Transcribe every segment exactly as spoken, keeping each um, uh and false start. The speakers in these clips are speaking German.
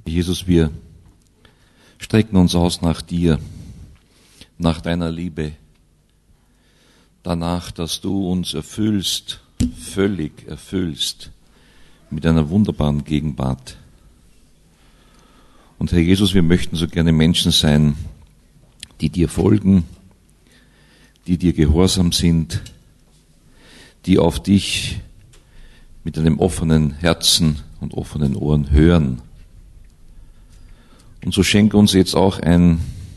Jesus, wir strecken uns aus nach dir, nach deiner Liebe, danach, dass du uns erfüllst, völlig erfüllst mit einer wunderbaren Gegenwart. Und Herr Jesus, wir möchten so gerne Menschen sein, die dir folgen, die dir gehorsam sind, die auf dich mit einem offenen Herzen und offenen Ohren hören. Und so schenke uns jetzt auch ein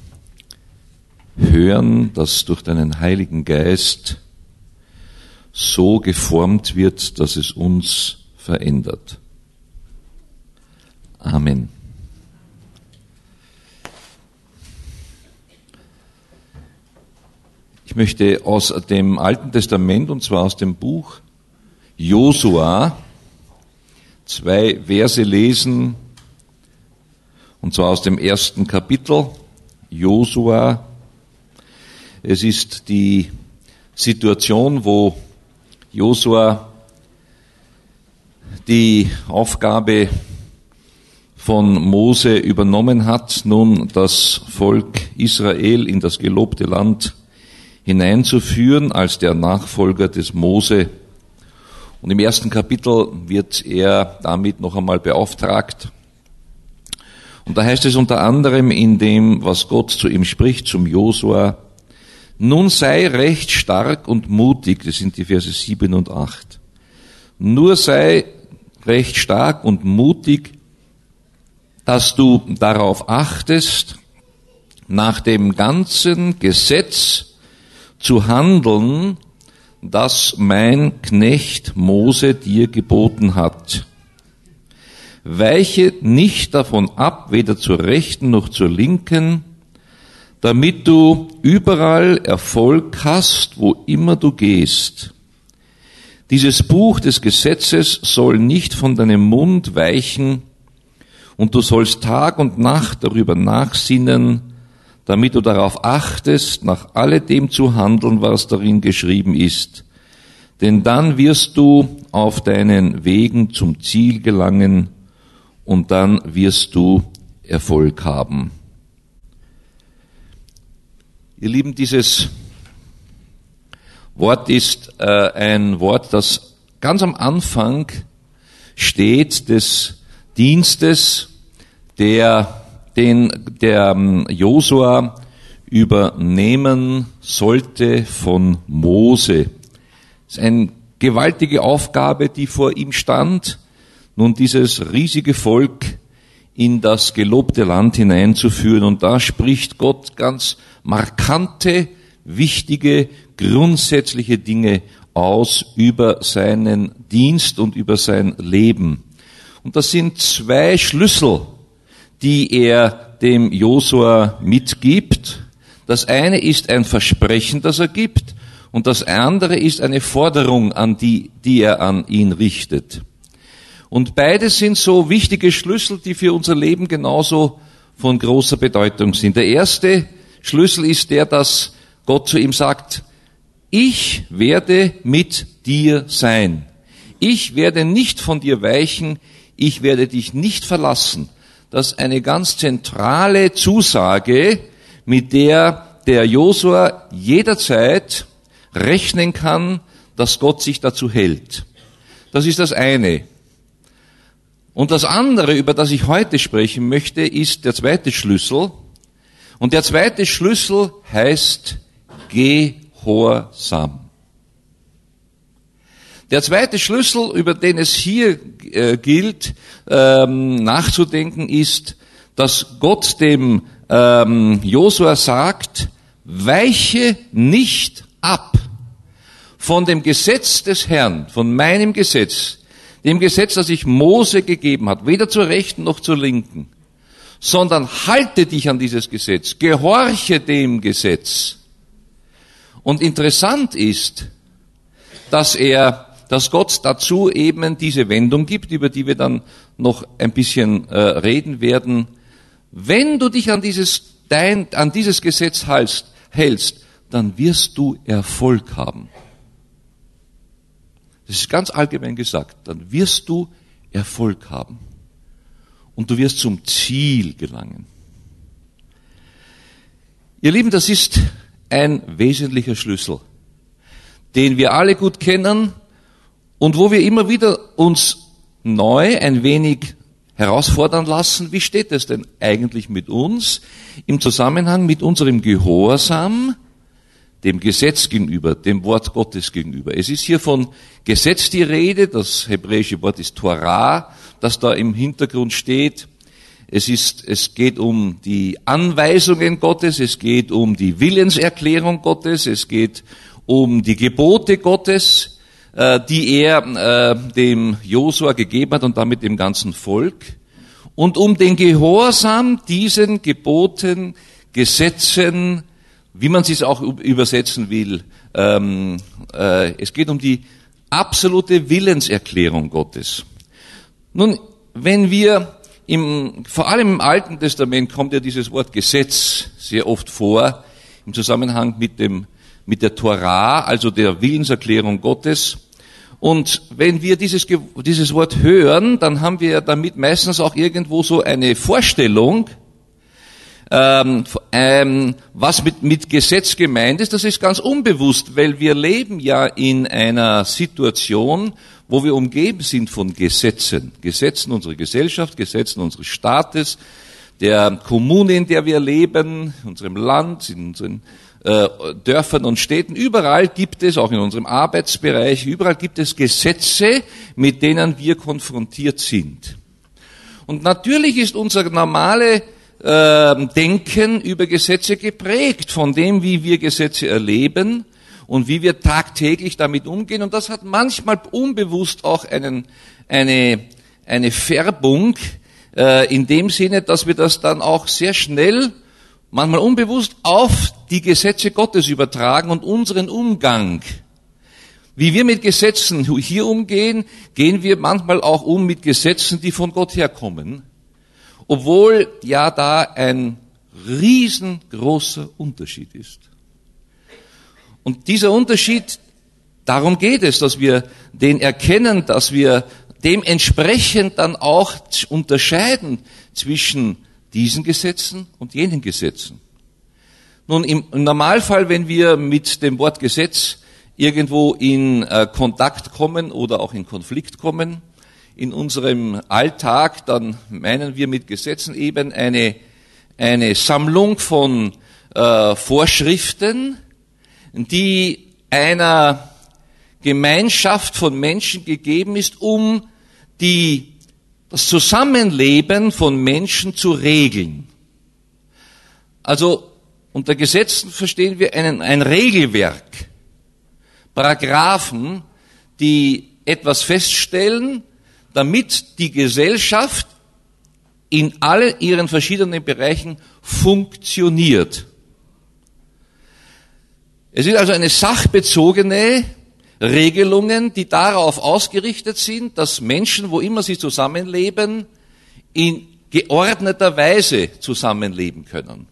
Hören, das durch deinen Heiligen Geist so geformt wird, dass es uns verändert. Amen. Ich möchte aus dem Alten Testament, und zwar aus dem Buch Josua, zwei Verse lesen, und zwar aus dem ersten Kapitel, Josua. Es ist die Situation, wo Josua die Aufgabe von Mose übernommen hat, nun das Volk Israel in das gelobte Land hineinzuführen als der Nachfolger des Mose. Und im ersten Kapitel wird er damit noch einmal beauftragt. Und da heißt es unter anderem in dem, was Gott zu ihm spricht, zum Josua: Nun sei recht stark und mutig, das sind die Verse sieben und acht. Nur sei recht stark und mutig, dass du darauf achtest, nach dem ganzen Gesetz zu handeln, das mein Knecht Mose dir geboten hat. Weiche nicht davon ab, weder zur Rechten noch zur Linken, damit du überall Erfolg hast, wo immer du gehst. Dieses Buch des Gesetzes soll nicht von deinem Mund weichen, und du sollst Tag und Nacht darüber nachsinnen, damit du darauf achtest, nach alledem zu handeln, was darin geschrieben ist. Denn dann wirst du auf deinen Wegen zum Ziel gelangen, und dann wirst du Erfolg haben. Ihr Lieben, dieses Wort ist äh, ein Wort, das ganz am Anfang steht des Dienstes, der den der Josua übernehmen sollte von Mose. Das ist eine gewaltige Aufgabe, die vor ihm stand, nun dieses riesige Volk in das gelobte Land hineinzuführen. Und da spricht Gott ganz markante, wichtige, grundsätzliche Dinge aus über seinen Dienst und über sein Leben. Und das sind zwei Schlüssel, die er dem Josua mitgibt. Das eine ist ein Versprechen, das er gibt, und das andere ist eine Forderung, an die, die er an ihn richtet. Und beides sind so wichtige Schlüssel, die für unser Leben genauso von großer Bedeutung sind. Der erste Schlüssel ist der, dass Gott zu ihm sagt: Ich werde mit dir sein. Ich werde nicht von dir weichen. Ich werde dich nicht verlassen. Das ist eine ganz zentrale Zusage, mit der der Josua jederzeit rechnen kann, dass Gott sich dazu hält. Das ist das eine. Und das andere, über das ich heute sprechen möchte, ist der zweite Schlüssel. Und der zweite Schlüssel heißt Gehorsam. Der zweite Schlüssel, über den es hier äh, gilt, ähm, nachzudenken, ist, dass Gott dem ähm, Josua sagt: Weiche nicht ab von dem Gesetz des Herrn, von meinem Gesetz, dem Gesetz, das ich Mose gegeben hat, weder zur Rechten noch zur Linken, sondern halte dich an dieses Gesetz, gehorche dem Gesetz. Und interessant ist, dass er dass Gott dazu eben diese Wendung gibt, über die wir dann noch ein bisschen äh, reden werden. Wenn du dich an dieses, dein, an dieses Gesetz hältst, hältst, dann wirst du Erfolg haben. Das ist ganz allgemein gesagt. Dann wirst du Erfolg haben. und du wirst zum Ziel gelangen. Ihr Lieben, das ist ein wesentlicher Schlüssel, den wir alle gut kennen und wo wir immer wieder uns neu ein wenig herausfordern lassen, wie steht es denn eigentlich mit uns im Zusammenhang mit unserem Gehorsam dem Gesetz gegenüber, dem Wort Gottes gegenüber. Es ist hier von Gesetz die Rede, das hebräische Wort ist Torah, das da im Hintergrund steht. Es ist, es geht um die Anweisungen Gottes, es geht um die Willenserklärung Gottes, es geht um die Gebote Gottes, äh, die er äh, dem Josua gegeben hat und damit dem ganzen Volk, und um den Gehorsam diesen Geboten, Gesetzen, wie man es auch übersetzen will. Ähm, äh, es geht um die absolute Willenserklärung Gottes. Nun, wenn wir im, vor allem im Alten Testament kommt ja dieses Wort Gesetz sehr oft vor, im Zusammenhang mit dem, mit der Torah, also der Willenserklärung Gottes. Und wenn wir dieses, dieses Wort hören, dann haben wir damit meistens auch irgendwo so eine Vorstellung, Ähm, ähm, was mit, mit Gesetz gemeint ist. Das ist ganz unbewusst, weil wir leben ja in einer Situation, wo wir umgeben sind von Gesetzen. Gesetzen unserer Gesellschaft, Gesetzen unseres Staates, der Kommune, in der wir leben, in unserem Land, in unseren äh, Dörfern und Städten. Überall gibt es, auch in unserem Arbeitsbereich, überall gibt es Gesetze, mit denen wir konfrontiert sind. Und natürlich ist unser normale Denken über Gesetze geprägt von dem, wie wir Gesetze erleben und wie wir tagtäglich damit umgehen. Und das hat manchmal unbewusst auch einen, eine, eine Färbung äh, in dem Sinne, dass wir das dann auch sehr schnell, manchmal unbewusst, auf die Gesetze Gottes übertragen und unseren Umgang. Wie wir mit Gesetzen hier umgehen, gehen wir manchmal auch um mit Gesetzen, die von Gott herkommen. Obwohl ja da ein riesengroßer Unterschied ist. Und dieser Unterschied, darum geht es, dass wir den erkennen, dass wir dementsprechend dann auch unterscheiden zwischen diesen Gesetzen und jenen Gesetzen. Nun, im Normalfall, wenn wir mit dem Wort Gesetz irgendwo in äh, Kontakt kommen oder auch in Konflikt kommen, in unserem Alltag, dann meinen wir mit Gesetzen eben eine, eine Sammlung von äh, Vorschriften, die einer Gemeinschaft von Menschen gegeben ist, um die, das Zusammenleben von Menschen zu regeln. Also unter Gesetzen verstehen wir einen, ein Regelwerk, Paragraphen, die etwas feststellen, damit die Gesellschaft in allen ihren verschiedenen Bereichen funktioniert. Es ist also eine sachbezogene Regelungen, die darauf ausgerichtet sind, dass Menschen, wo immer sie zusammenleben, in geordneter Weise zusammenleben können.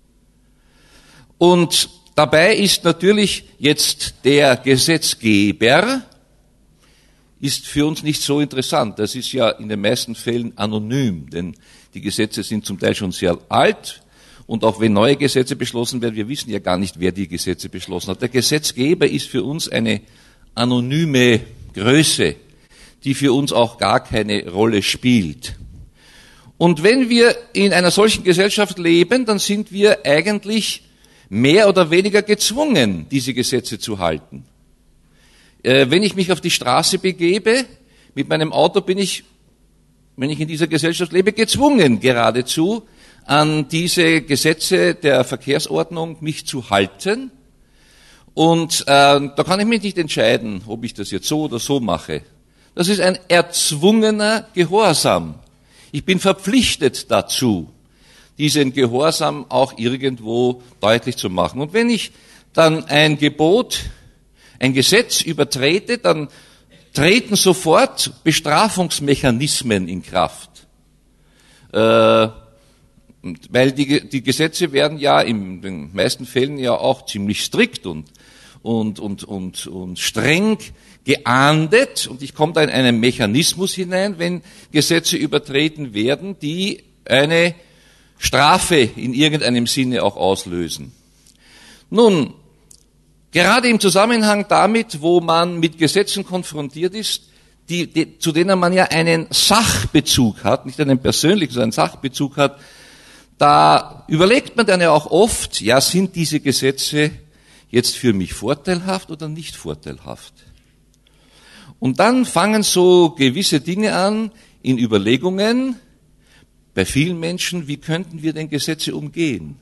Und dabei ist natürlich jetzt der Gesetzgeber, ist für uns nicht so interessant. Das ist ja in den meisten Fällen anonym, denn die Gesetze sind zum Teil schon sehr alt und auch wenn neue Gesetze beschlossen werden, wir wissen ja gar nicht, wer die Gesetze beschlossen hat. Der Gesetzgeber ist für uns eine anonyme Größe, die für uns auch gar keine Rolle spielt. Und wenn wir in einer solchen Gesellschaft leben, dann sind wir eigentlich mehr oder weniger gezwungen, diese Gesetze zu halten. Wenn ich mich auf die Straße begebe, mit meinem Auto bin ich, wenn ich in dieser Gesellschaft lebe, gezwungen geradezu, an diese Gesetze der Verkehrsordnung mich zu halten. Und äh, da kann ich mich nicht entscheiden, ob ich das jetzt so oder so mache. Das ist ein erzwungener Gehorsam. Ich bin verpflichtet dazu, diesen Gehorsam auch irgendwo deutlich zu machen. Und wenn ich dann ein Gebot, ein Gesetz übertrete, dann treten sofort Bestrafungsmechanismen in Kraft. Äh, weil die, die Gesetze werden ja in den meisten Fällen ja auch ziemlich strikt und, und, und, und, und streng geahndet. Und ich komme da in einen Mechanismus hinein, wenn Gesetze übertreten werden, die eine Strafe in irgendeinem Sinne auch auslösen. Nun, gerade im Zusammenhang damit, wo man mit Gesetzen konfrontiert ist, die, die, zu denen man ja einen Sachbezug hat, nicht einen persönlichen, sondern einen Sachbezug hat, da überlegt man dann ja auch oft, ja, sind diese Gesetze jetzt für mich vorteilhaft oder nicht vorteilhaft? Und dann fangen so gewisse Dinge an in Überlegungen bei vielen Menschen, wie könnten wir denn Gesetze umgehen?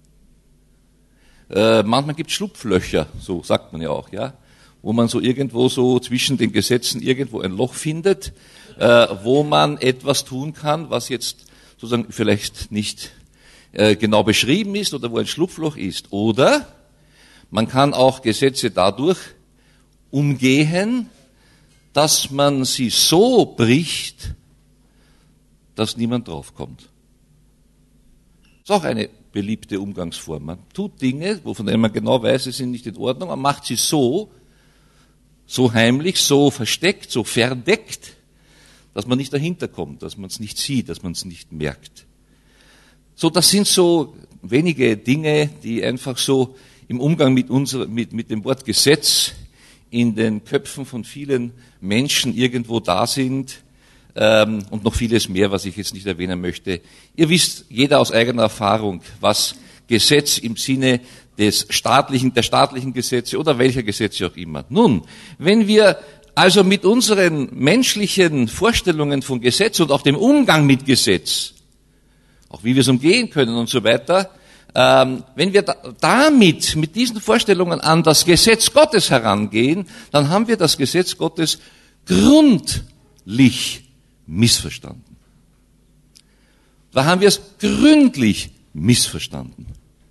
Äh, manchmal gibt es Schlupflöcher, so sagt man ja auch, ja, wo man so irgendwo so zwischen den Gesetzen irgendwo ein Loch findet, äh, wo man etwas tun kann, was jetzt sozusagen vielleicht nicht äh, genau beschrieben ist oder wo ein Schlupfloch ist. Oder man kann auch Gesetze dadurch umgehen, dass man sie so bricht, dass niemand draufkommt. Das ist auch eine beliebte Umgangsform. Man tut Dinge, wovon man genau weiß, sie sind nicht in Ordnung, man macht sie so, so heimlich, so versteckt, so verdeckt, dass man nicht dahinter kommt, dass man es nicht sieht, dass man es nicht merkt. So, das sind so wenige Dinge, die einfach so im Umgang mit, unser, mit, mit dem Wort Gesetz in den Köpfen von vielen Menschen irgendwo da sind, ähm, und noch vieles mehr, was ich jetzt nicht erwähnen möchte. Ihr wisst, jeder aus eigener Erfahrung, was Gesetz im Sinne des staatlichen, der staatlichen Gesetze oder welcher Gesetze auch immer. Nun, wenn wir also mit unseren menschlichen Vorstellungen von Gesetz und auch dem Umgang mit Gesetz, auch wie wir es umgehen können und so weiter, ähm, wenn wir da, damit, mit diesen Vorstellungen an das Gesetz Gottes herangehen, dann haben wir das Gesetz Gottes gründlich missverstanden. Da haben wir es gründlich missverstanden.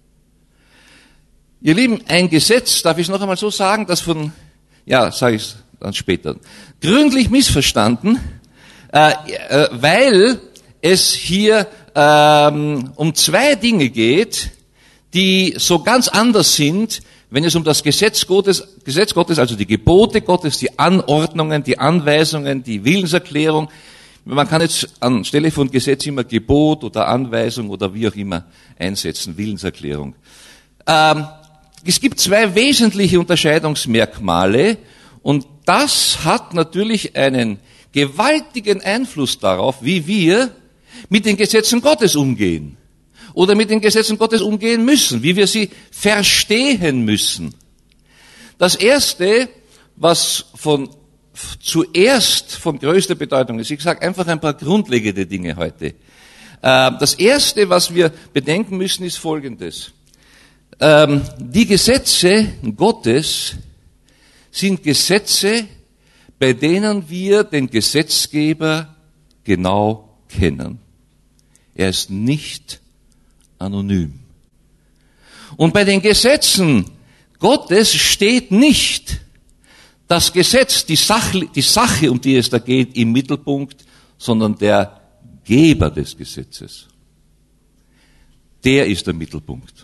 Ihr Lieben, ein Gesetz, darf ich es noch einmal so sagen, das von, ja, sage ich es dann später, gründlich missverstanden, äh, äh, weil es hier ähm, um zwei Dinge geht, die so ganz anders sind, wenn es um das Gesetz Gottes, Gesetz Gottes, also die Gebote Gottes, die Anordnungen, die Anweisungen, die Willenserklärung, man kann jetzt anstelle von Gesetz immer Gebot oder Anweisung oder wie auch immer einsetzen, Willenserklärung. Ähm, es gibt zwei wesentliche Unterscheidungsmerkmale und das hat natürlich einen gewaltigen Einfluss darauf, wie wir mit den Gesetzen Gottes umgehen oder mit den Gesetzen Gottes umgehen müssen, wie wir sie verstehen müssen. Das Erste, was von zuerst von größter Bedeutung ist, ich sage einfach ein paar grundlegende Dinge heute. Das Erste, was wir bedenken müssen, ist Folgendes. Die Gesetze Gottes sind Gesetze, bei denen wir den Gesetzgeber genau kennen. Er ist nicht anonym. Und bei den Gesetzen Gottes steht nicht das Gesetz, die Sache, die Sache, um die es da geht, im Mittelpunkt, sondern der Geber des Gesetzes. Der ist der Mittelpunkt.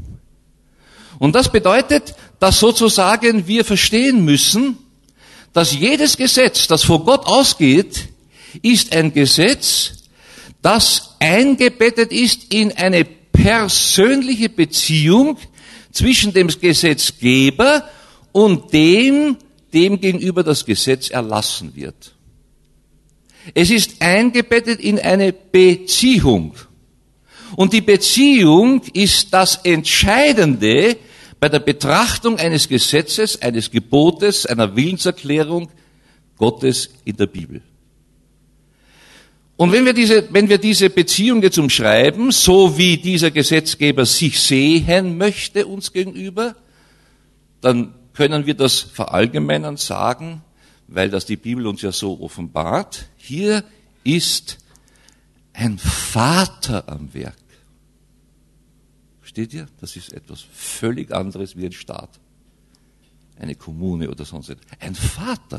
Und das bedeutet, dass sozusagen wir verstehen müssen, dass jedes Gesetz, das von Gott ausgeht, ist ein Gesetz, das eingebettet ist in eine persönliche Beziehung zwischen dem Gesetzgeber und dem, dem gegenüber das Gesetz erlassen wird. Es ist eingebettet in eine Beziehung. Und die Beziehung ist das Entscheidende bei der Betrachtung eines Gesetzes, eines Gebotes, einer Willenserklärung Gottes in der Bibel. Und wenn wir diese, wenn wir diese Beziehung jetzt umschreiben, so wie dieser Gesetzgeber sich sehen möchte uns gegenüber, dann können wir das verallgemeinern sagen, weil das die Bibel uns ja so offenbart. Hier ist ein Vater am Werk. Versteht ihr? Das ist etwas völlig anderes wie ein Staat, eine Kommune oder sonst etwas. Ein Vater.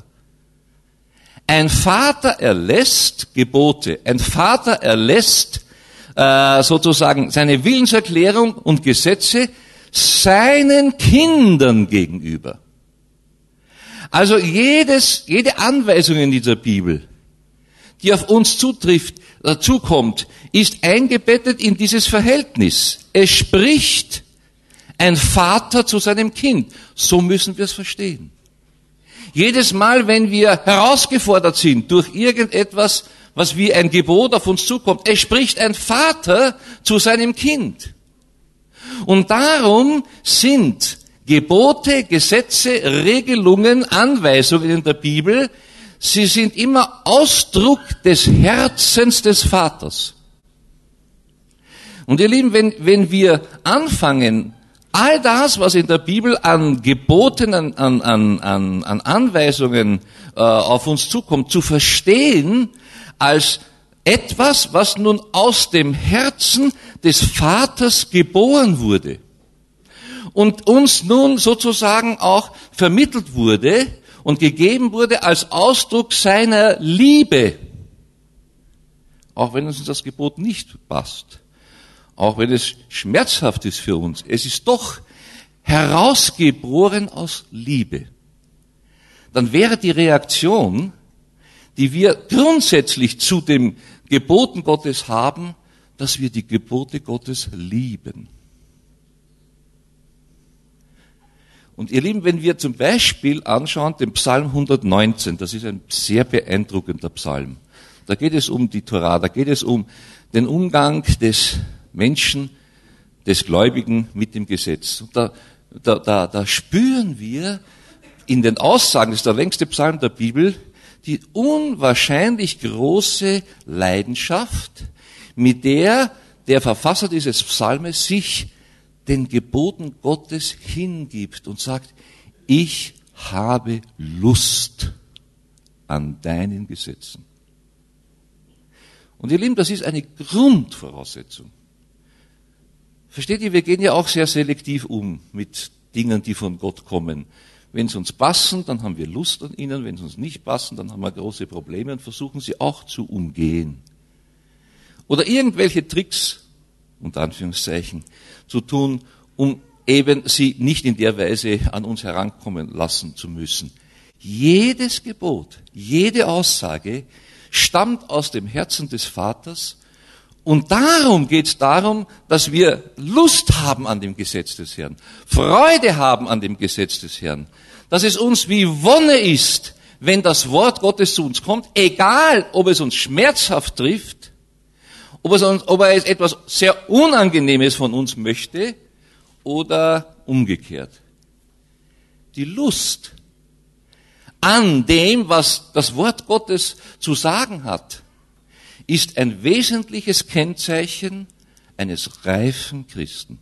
Ein Vater erlässt Gebote. Ein Vater erlässt äh, sozusagen seine Willenserklärung und Gesetze, seinen Kindern gegenüber. Also jedes, jede Anweisung in dieser Bibel, die auf uns zutrifft, äh, zukommt, ist eingebettet in dieses Verhältnis. Es spricht ein Vater zu seinem Kind. So müssen wir es verstehen. Jedes Mal, wenn wir herausgefordert sind durch irgendetwas, was wie ein Gebot auf uns zukommt, es spricht ein Vater zu seinem Kind. Und darum sind Gebote, Gesetze, Regelungen, Anweisungen in der Bibel, sie sind immer Ausdruck des Herzens des Vaters. Und ihr Lieben, wenn, wenn wir anfangen, all das, was in der Bibel an Geboten, an, an, an, an Anweisungen äh, auf uns zukommt, zu verstehen als etwas, was nun aus dem Herzen des Vaters geboren wurde und uns nun sozusagen auch vermittelt wurde und gegeben wurde als Ausdruck seiner Liebe, auch wenn uns das Gebot nicht passt. Auch wenn es schmerzhaft ist für uns, es ist doch herausgeboren aus Liebe. Dann wäre die Reaktion, die wir grundsätzlich zu den Geboten Gottes haben, dass wir die Gebote Gottes lieben. Und ihr Lieben, wenn wir zum Beispiel anschauen den Psalm hundertneunzehn, das ist ein sehr beeindruckender Psalm. Da geht es um die Torah, da geht es um den Umgang des Menschen, des Gläubigen mit dem Gesetz. Und da, da, da, da spüren wir in den Aussagen, das ist der längste Psalm der Bibel, die unwahrscheinlich große Leidenschaft, mit der der Verfasser dieses Psalmes sich den Geboten Gottes hingibt und sagt, ich habe Lust an deinen Gesetzen. Und ihr Lieben, das ist eine Grundvoraussetzung. Versteht ihr, wir gehen ja auch sehr selektiv um mit Dingen, die von Gott kommen. Wenn sie uns passen, dann haben wir Lust an ihnen. Wenn sie uns nicht passen, dann haben wir große Probleme und versuchen sie auch zu umgehen. Oder irgendwelche Tricks, unter Anführungszeichen, zu tun, um eben sie nicht in der Weise an uns herankommen lassen zu müssen. Jedes Gebot, jede Aussage stammt aus dem Herzen des Vaters. Und darum geht es darum, dass wir Lust haben an dem Gesetz des Herrn, Freude haben an dem Gesetz des Herrn, dass es uns wie Wonne ist, wenn das Wort Gottes zu uns kommt, egal ob es uns schmerzhaft trifft, ob, es uns, ob er es etwas sehr Unangenehmes von uns möchte oder umgekehrt. Die Lust an dem, was das Wort Gottes zu sagen hat, ist ein wesentliches Kennzeichen eines reifen Christen.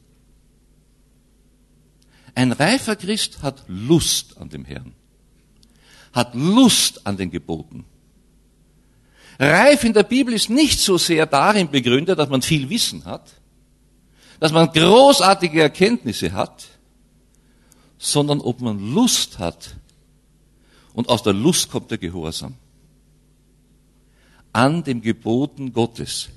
Ein reifer Christ hat Lust an dem Herrn, hat Lust an den Geboten. Reif in der Bibel ist nicht so sehr darin begründet, dass man viel Wissen hat, dass man großartige Erkenntnisse hat, sondern ob man Lust hat. Und aus der Lust kommt der Gehorsam an den Geboten Gottes.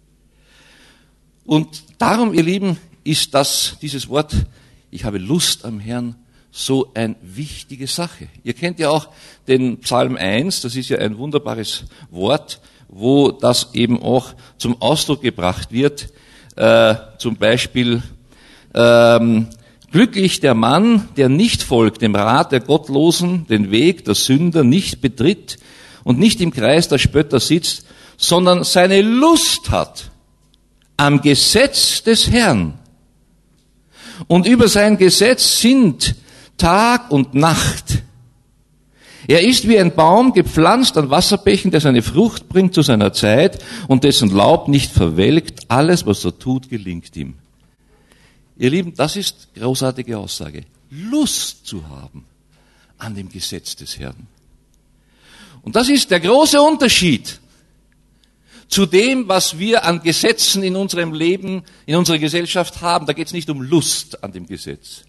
Und darum, ihr Lieben, ist das, dieses Wort, ich habe Lust am Herrn, so eine wichtige Sache. Ihr kennt ja auch den Psalm eins, das ist ja ein wunderbares Wort, wo das eben auch zum Ausdruck gebracht wird. Äh, zum Beispiel, ähm, glücklich der Mann, der nicht folgt dem Rat der Gottlosen, den Weg der Sünder nicht betritt und nicht im Kreis der Spötter sitzt, sondern seine Lust hat am Gesetz des Herrn. Und über sein Gesetz sind Tag und Nacht. Er ist wie ein Baum gepflanzt an Wasserbächen, der seine Frucht bringt zu seiner Zeit und dessen Laub nicht verwelkt. Alles, was er tut, gelingt ihm. Ihr Lieben, das ist großartige Aussage. Lust zu haben an dem Gesetz des Herrn. Und das ist der große Unterschied zu dem, was wir an Gesetzen in unserem Leben, in unserer Gesellschaft haben. Da geht es nicht um Lust an dem Gesetz.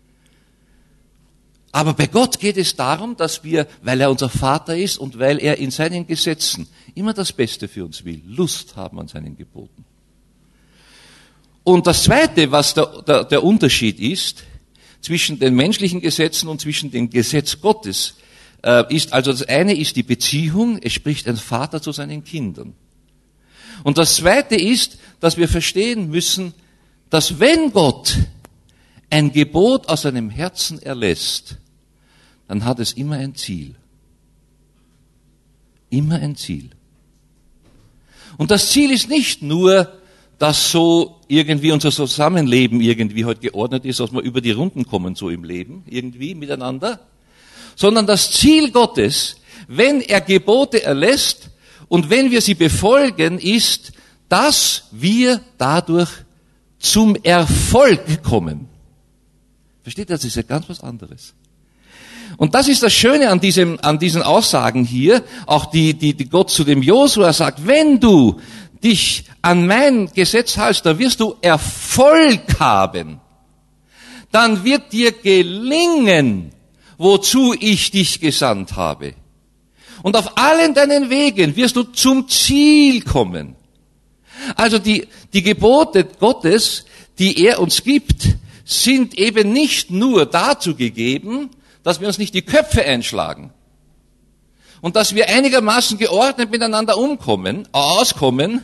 Aber bei Gott geht es darum, dass wir, weil er unser Vater ist und weil er in seinen Gesetzen immer das Beste für uns will, Lust haben an seinen Geboten. Und das Zweite, was der, der, der Unterschied ist zwischen den menschlichen Gesetzen und zwischen dem Gesetz Gottes, äh, ist, also das eine ist die Beziehung, es spricht ein Vater zu seinen Kindern. Und das Zweite ist, dass wir verstehen müssen, dass wenn Gott ein Gebot aus seinem Herzen erlässt, dann hat es immer ein Ziel. Immer ein Ziel. Und das Ziel ist nicht nur, dass so irgendwie unser Zusammenleben irgendwie heute geordnet ist, dass wir über die Runden kommen so im Leben, irgendwie miteinander, sondern das Ziel Gottes, wenn er Gebote erlässt und wenn wir sie befolgen, ist, dass wir dadurch zum Erfolg kommen. Versteht ihr, das ist ja ganz was anderes. Und das ist das Schöne an diesem, an diesen Aussagen hier, auch die, die, die Gott zu dem Josua sagt, wenn du dich an mein Gesetz hältst, dann wirst du Erfolg haben. Dann wird dir gelingen, wozu ich dich gesandt habe. Und auf allen deinen Wegen wirst du zum Ziel kommen. Also die, die Gebote Gottes, die er uns gibt, sind eben nicht nur dazu gegeben, dass wir uns nicht die Köpfe einschlagen und dass wir einigermaßen geordnet miteinander umkommen, auskommen.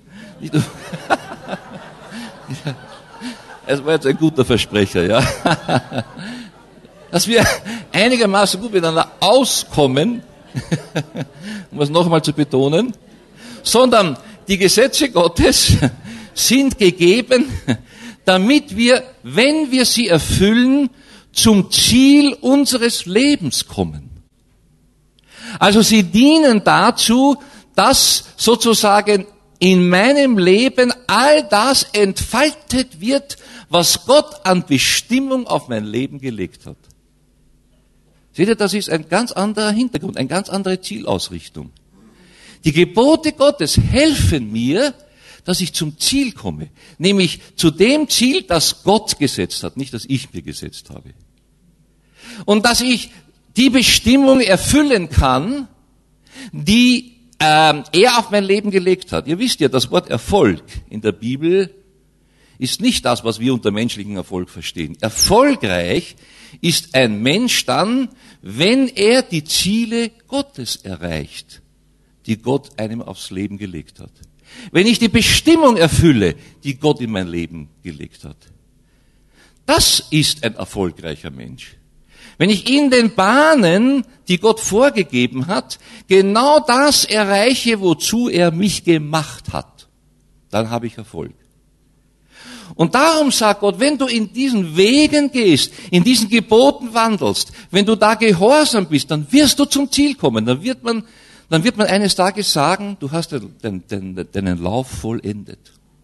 Es war jetzt ein guter Versprecher, ja. Dass wir einigermaßen gut miteinander auskommen, um es noch einmal zu betonen, sondern die Gesetze Gottes sind gegeben, damit wir, wenn wir sie erfüllen, zum Ziel unseres Lebens kommen. Also sie dienen dazu, dass sozusagen in meinem Leben all das entfaltet wird, was Gott an Bestimmung auf mein Leben gelegt hat. Seht ihr, das ist ein ganz anderer Hintergrund, eine ganz andere Zielausrichtung. Die Gebote Gottes helfen mir, dass ich zum Ziel komme, nämlich zu dem Ziel, das Gott gesetzt hat, nicht das ich mir gesetzt habe. Und dass ich die Bestimmung erfüllen kann, die ähm, er auf mein Leben gelegt hat. Ihr wisst ja, das Wort Erfolg in der Bibel ist nicht das, was wir unter menschlichen Erfolg verstehen. Erfolgreich ist ein Mensch dann, wenn er die Ziele Gottes erreicht, die Gott einem aufs Leben gelegt hat. Wenn ich die Bestimmung erfülle, die Gott in mein Leben gelegt hat. Das ist ein erfolgreicher Mensch. Wenn ich in den Bahnen, die Gott vorgegeben hat, genau das erreiche, wozu er mich gemacht hat, dann habe ich Erfolg. Und darum sagt Gott, wenn du in diesen Wegen gehst, in diesen Geboten wandelst, wenn du da gehorsam bist, dann wirst du zum Ziel kommen. Dann wird man, dann wird man eines Tages sagen, du hast den, den, deinen Lauf vollendet.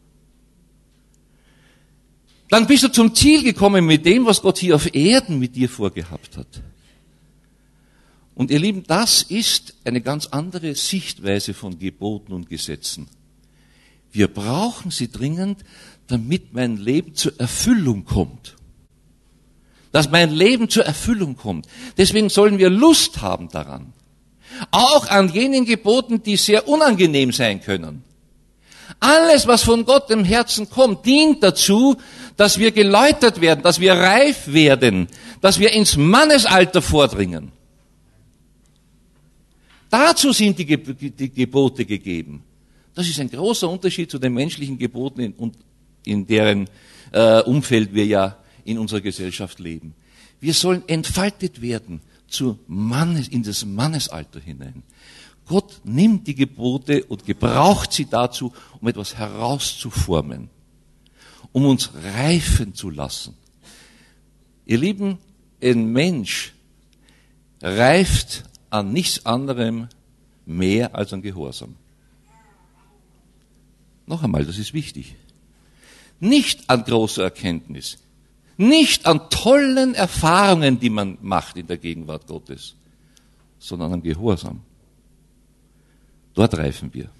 Dann bist du zum Ziel gekommen mit dem, was Gott hier auf Erden mit dir vorgehabt hat. Und ihr Lieben, das ist eine ganz andere Sichtweise von Geboten und Gesetzen. Wir brauchen sie dringend, damit mein Leben zur Erfüllung kommt. Dass mein Leben zur Erfüllung kommt. Deswegen sollen wir Lust haben daran. Auch an jenen Geboten, die sehr unangenehm sein können. Alles, was von Gott im Herzen kommt, dient dazu, dass wir geläutert werden, dass wir reif werden, dass wir ins Mannesalter vordringen. Dazu sind die Gebote gegeben. Das ist ein großer Unterschied zu den menschlichen Geboten, in, in deren äh, Umfeld wir ja in unserer Gesellschaft leben. Wir sollen entfaltet werden zu Mannes, in das Mannesalter hinein. Gott nimmt die Gebote und gebraucht sie dazu, um etwas herauszuformen, um uns reifen zu lassen. Ihr Lieben, ein Mensch reift an nichts anderem mehr als an Gehorsam. Noch einmal, das ist wichtig. Nicht an großer Erkenntnis, nicht an tollen Erfahrungen, die man macht in der Gegenwart Gottes, sondern an Gehorsam. Dort reifen wir.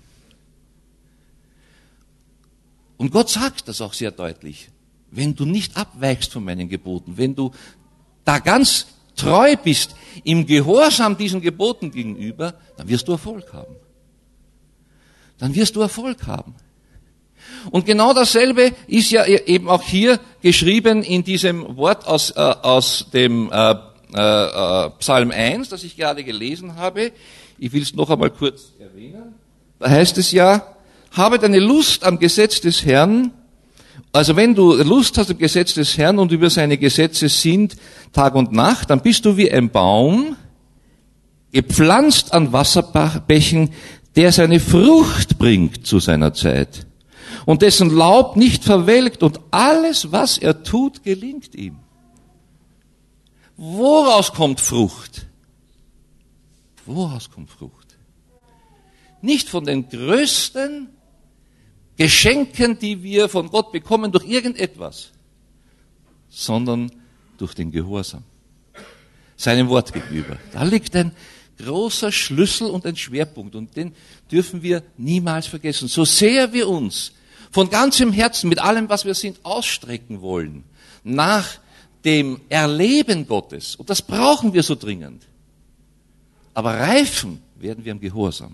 Und Gott sagt das auch sehr deutlich. Wenn du nicht abweichst von meinen Geboten, wenn du da ganz treu bist im Gehorsam diesen Geboten gegenüber, dann wirst du Erfolg haben. Dann wirst du Erfolg haben. Und genau dasselbe ist ja eben auch hier geschrieben in diesem Wort aus, äh, aus dem äh, äh, Psalm eins, das ich gerade gelesen habe. Ich will es noch einmal kurz erwähnen. Da heißt es ja, habe deine Lust am Gesetz des Herrn. Also wenn du Lust hast am Gesetz des Herrn und über seine Gesetze sind Tag und Nacht, dann bist du wie ein Baum, gepflanzt an Wasserbächen, der seine Frucht bringt zu seiner Zeit und dessen Laub nicht verwelkt und alles, was er tut, gelingt ihm. Woraus kommt Frucht? Woraus kommt Frucht? Nicht von den größten Geschenken, die wir von Gott bekommen durch irgendetwas, sondern durch den Gehorsam seinem Wort gegenüber. Da liegt ein großer Schlüssel und ein Schwerpunkt und den dürfen wir niemals vergessen. So sehr wir uns von ganzem Herzen mit allem, was wir sind, ausstrecken wollen nach dem Erleben Gottes, und das brauchen wir so dringend, aber reifen werden wir im Gehorsam.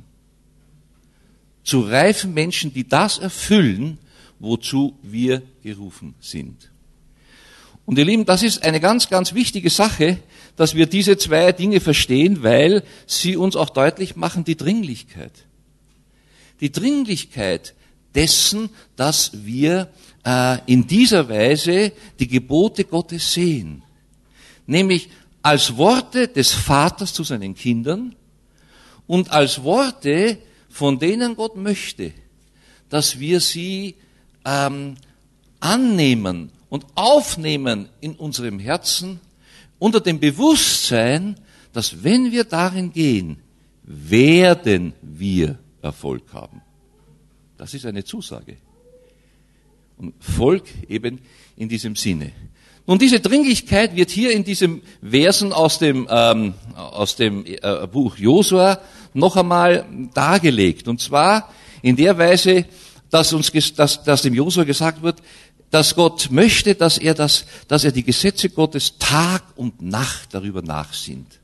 Zu reifen Menschen, die das erfüllen, wozu wir gerufen sind. Und ihr Lieben, das ist eine ganz, ganz wichtige Sache, dass wir diese zwei Dinge verstehen, weil sie uns auch deutlich machen, die Dringlichkeit. Die Dringlichkeit dessen, dass wir äh, in dieser Weise die Gebote Gottes sehen. Nämlich als Worte des Vaters zu seinen Kindern und als Worte, von denen Gott möchte, dass wir sie ähm, annehmen und aufnehmen in unserem Herzen, unter dem Bewusstsein, dass wenn wir darin gehen, werden wir Erfolg haben. Das ist eine Zusage. Und Volk eben in diesem Sinne. Nun, diese Dringlichkeit wird hier in diesem Versen aus dem, ähm, aus dem äh, Buch Josua noch einmal dargelegt. Und zwar in der Weise, dass uns, dass, dass dem Josua gesagt wird, dass Gott möchte, dass er das, dass er die Gesetze Gottes Tag und Nacht darüber nachsinnt.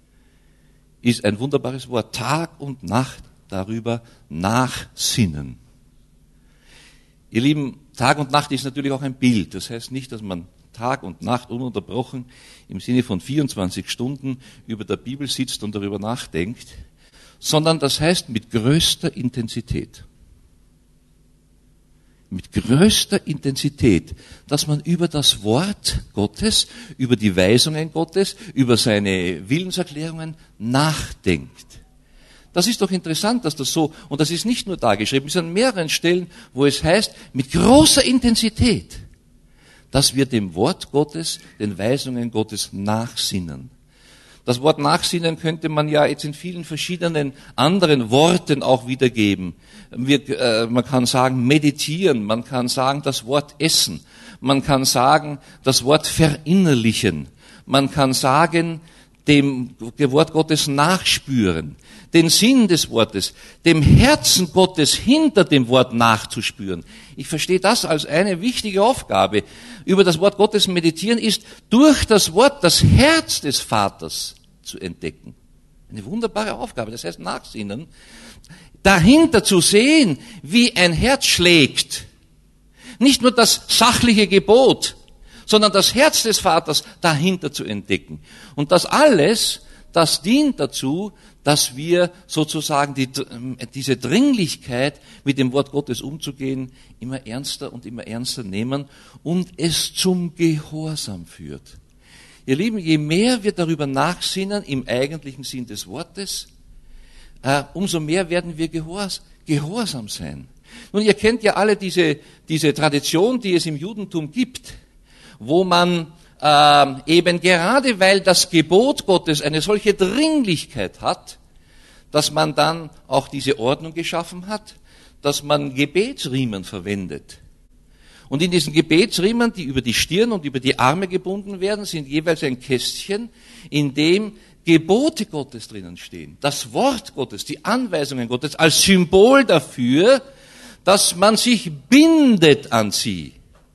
Ist ein wunderbares Wort. Tag und Nacht darüber nachsinnen. Ihr Lieben, Tag und Nacht ist natürlich auch ein Bild. Das heißt nicht, dass man Tag und Nacht ununterbrochen im Sinne von vierundzwanzig Stunden über der Bibel sitzt und darüber nachdenkt, sondern das heißt mit größter Intensität. Mit größter Intensität, dass man über das Wort Gottes, über die Weisungen Gottes, über seine Willenserklärungen nachdenkt. Das ist doch interessant, dass das so, und das ist nicht nur da geschrieben, es ist an mehreren Stellen, wo es heißt, mit großer Intensität, dass wir dem Wort Gottes, den Weisungen Gottes nachsinnen. Das Wort nachsinnen könnte man ja jetzt in vielen verschiedenen anderen Worten auch wiedergeben. Wir, äh, man kann sagen meditieren, man kann sagen das Wort essen, man kann sagen das Wort verinnerlichen, man kann sagen dem Wort Gottes nachspüren, den Sinn des Wortes, dem Herzen Gottes hinter dem Wort nachzuspüren. Ich verstehe das als eine wichtige Aufgabe. Über das Wort Gottes meditieren ist, durch das Wort das Herz des Vaters zu entdecken. Eine wunderbare Aufgabe, das heißt nachsinnen. Dahinter zu sehen, wie ein Herz schlägt. Nicht nur das sachliche Gebot, sondern das Herz des Vaters dahinter zu entdecken. Und das alles, das dient dazu, dass wir sozusagen die, diese Dringlichkeit, mit dem Wort Gottes umzugehen, immer ernster und immer ernster nehmen und es zum Gehorsam führt. Ihr Lieben, je mehr wir darüber nachsinnen, im eigentlichen Sinn des Wortes, äh, umso mehr werden wir gehors, gehorsam sein. Nun, ihr kennt ja alle diese, diese Tradition, die es im Judentum gibt, wo man äh, eben gerade weil das Gebot Gottes eine solche Dringlichkeit hat, dass man dann auch diese Ordnung geschaffen hat, dass man Gebetsriemen verwendet. Und in diesen Gebetsriemen, die über die Stirn und über die Arme gebunden werden, sind jeweils ein Kästchen, in dem Gebote Gottes drinnen stehen. Das Wort Gottes, die Anweisungen Gottes als Symbol dafür, dass man sich bindet an sie.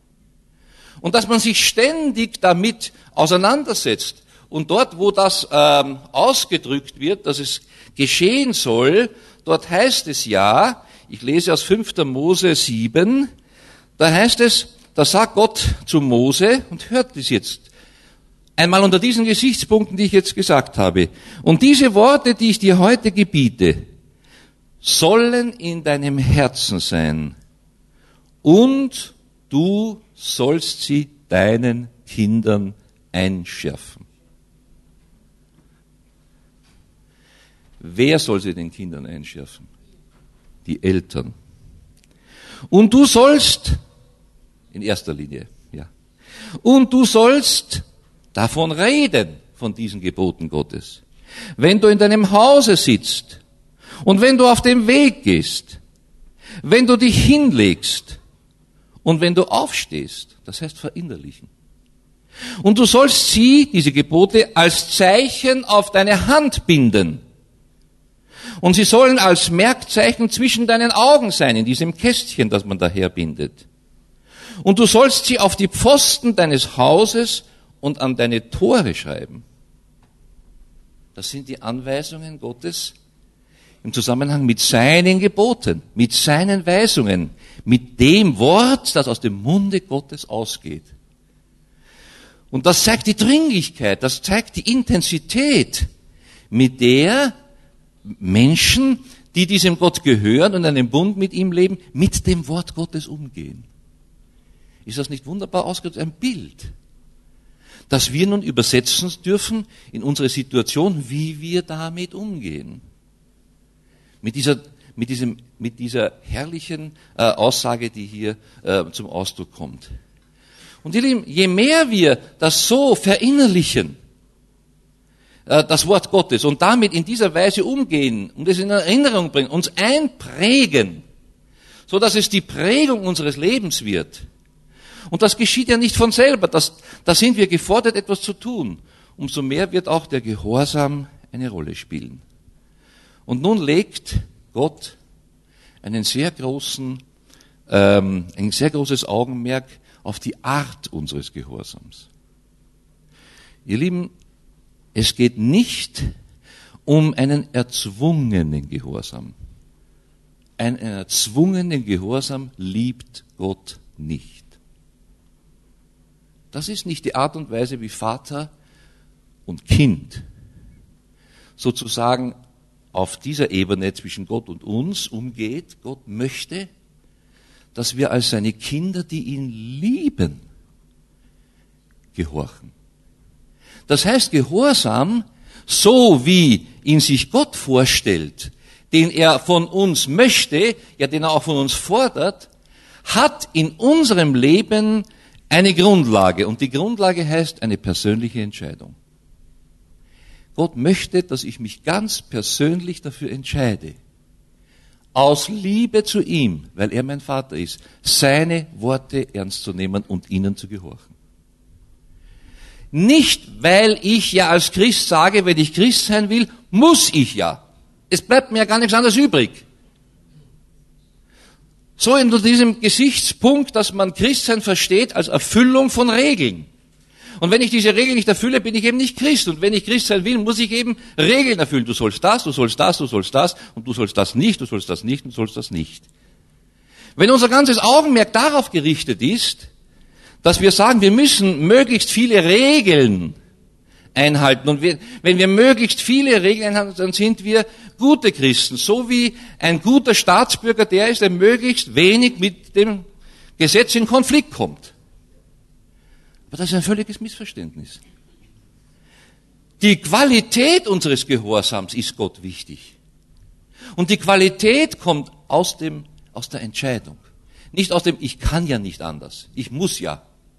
Und dass man sich ständig damit auseinandersetzt. Und dort, wo das ähm, ausgedrückt wird, dass es geschehen soll, dort heißt es ja, Ich lese aus fünfter Mose sieben, da heißt es, da sagt Gott zu Mose, und hört das jetzt, einmal unter diesen Gesichtspunkten, die ich jetzt gesagt habe. Und diese Worte, die ich dir heute gebiete, sollen in deinem Herzen sein. Und du sollst sie deinen Kindern einschärfen. Wer soll sie den Kindern einschärfen? Die Eltern. Und du sollst, in erster Linie, ja, und du sollst davon reden, von diesen Geboten Gottes. Wenn du in deinem Hause sitzt und wenn du auf dem Weg gehst, wenn du dich hinlegst und wenn du aufstehst, das heißt verinnerlichen. Und du sollst sie, diese Gebote, als Zeichen auf deine Hand binden. Und sie sollen als Merkzeichen zwischen deinen Augen sein, in diesem Kästchen, das man daher bindet. Und du sollst sie auf die Pfosten deines Hauses und an deine Tore schreiben. Das sind die Anweisungen Gottes im Zusammenhang mit seinen Geboten, mit seinen Weisungen, mit dem Wort, das aus dem Munde Gottes ausgeht. Und das zeigt die Dringlichkeit, das zeigt die Intensität, mit der Menschen, die diesem Gott gehören und einen Bund mit ihm leben, mit dem Wort Gottes umgehen. Ist das nicht wunderbar ausgedrückt? Ein Bild, das wir nun übersetzen dürfen in unsere Situation, wie wir damit umgehen. Mit dieser, mit diesem, mit dieser herrlichen äh, Aussage, die hier äh, zum Ausdruck kommt. Und ihr Lieben, je mehr wir das so verinnerlichen, äh, das Wort Gottes, und damit in dieser Weise umgehen und es in Erinnerung bringen, uns einprägen, so dass es die Prägung unseres Lebens wird. Und das geschieht ja nicht von selber, das, da sind wir gefordert, etwas zu tun. Umso mehr wird auch der Gehorsam eine Rolle spielen. Und nun legt Gott einen sehr großen, ähm, ein sehr großes Augenmerk auf die Art unseres Gehorsams. Ihr Lieben, es geht nicht um einen erzwungenen Gehorsam. Einen erzwungenen Gehorsam liebt Gott nicht. Das ist nicht die Art und Weise, wie Vater und Kind sozusagen auf dieser Ebene zwischen Gott und uns umgeht. Gott möchte, dass wir als seine Kinder, die ihn lieben, gehorchen. Das heißt, Gehorsam, so wie ihn sich Gott vorstellt, den er von uns möchte, ja, den er auch von uns fordert, hat in unserem Leben eine Grundlage, und die Grundlage heißt eine persönliche Entscheidung. Gott möchte, dass ich mich ganz persönlich dafür entscheide, aus Liebe zu ihm, weil er mein Vater ist, seine Worte ernst zu nehmen und ihnen zu gehorchen. Nicht, weil ich ja als Christ sage, wenn ich Christ sein will, muss ich ja. Es bleibt mir ja gar nichts anderes übrig. So unter diesem Gesichtspunkt, dass man Christsein versteht als Erfüllung von Regeln. Und wenn ich diese Regeln nicht erfülle, bin ich eben nicht Christ. Und wenn ich Christ sein will, muss ich eben Regeln erfüllen. Du sollst das, du sollst das, du sollst das, und du sollst das nicht, du sollst das nicht, und du sollst das nicht. Wenn unser ganzes Augenmerk darauf gerichtet ist, dass wir sagen, wir müssen möglichst viele Regeln einhalten. Und wir, wenn wir möglichst viele Regeln einhalten, dann sind wir gute Christen. So wie ein guter Staatsbürger der ist, der möglichst wenig mit dem Gesetz in Konflikt kommt. Aber das ist ein völliges Missverständnis. Die Qualität unseres Gehorsams ist Gott wichtig. Und die Qualität kommt aus dem, aus der Entscheidung. Nicht aus dem, ich kann ja nicht anders, ich muss ja.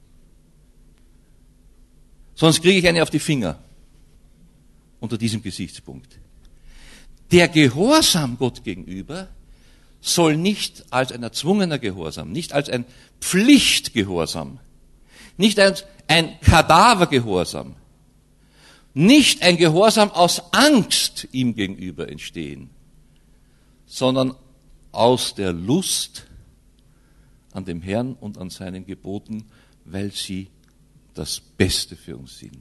Sonst kriege ich eine auf die Finger unter diesem Gesichtspunkt. Der Gehorsam Gott gegenüber soll nicht als ein erzwungener Gehorsam, nicht als ein Pflichtgehorsam, nicht als ein Kadavergehorsam, nicht ein Gehorsam aus Angst ihm gegenüber entstehen, sondern aus der Lust an dem Herrn und an seinen Geboten, weil sie das Beste für uns sind.